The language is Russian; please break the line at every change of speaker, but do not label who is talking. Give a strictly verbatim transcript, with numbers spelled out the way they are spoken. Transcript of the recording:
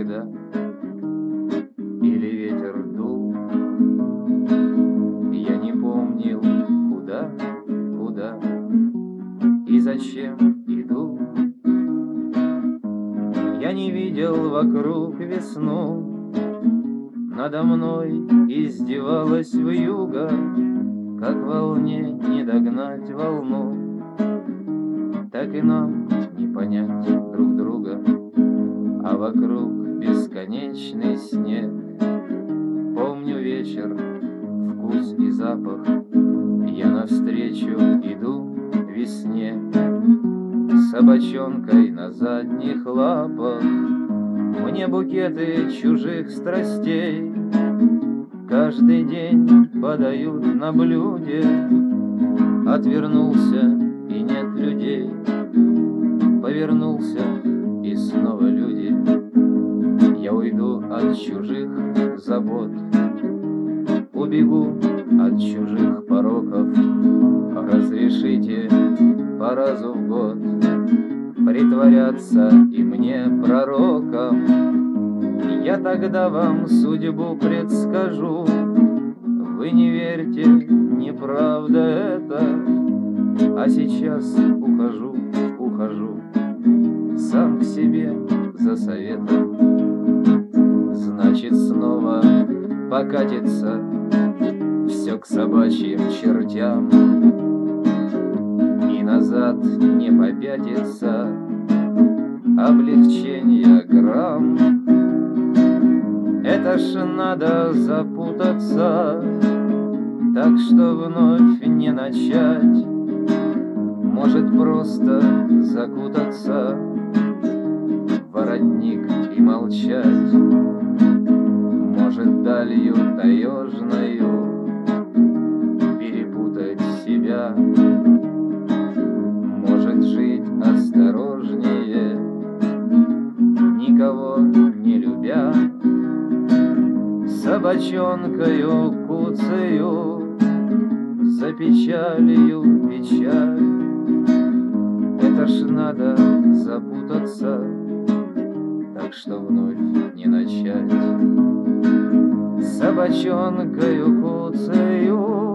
сюда, или ветер дул. Я не помнил, куда, куда и зачем иду. Я не видел вокруг весну, надо мной издевалась вьюга, как волне не догнать волну, так и нам не понять друг друга, а вокруг бесконечный снег. Помню вечер, вкус и запах, я навстречу иду весне. Собачонкой на задних лапах мне букеты чужих страстей каждый день подают на блюде. Отвернулся, и нет людей, повернулся, и снова люди. Я уйду от чужих забот, убегу от чужих пороков. Разрешите по разу в год притворяться и мне пророком. Я тогда вам судьбу предскажу. Вы не верьте, неправда это. А сейчас ухожу, ухожу сам к себе за советом. Значит, снова покатится все к собачьим чертям, и назад не попятится облегчение грамм. Это ж надо запутаться, так что вновь не начать. Может, просто закутаться в воротник и молчать. Может, далью таежною перепутать себя. Может, жить осторожнее, никого не любя. Собачонкою куцею за печалью печаль. Это ж надо запутаться, так что вновь не начать. Собачонкою куцею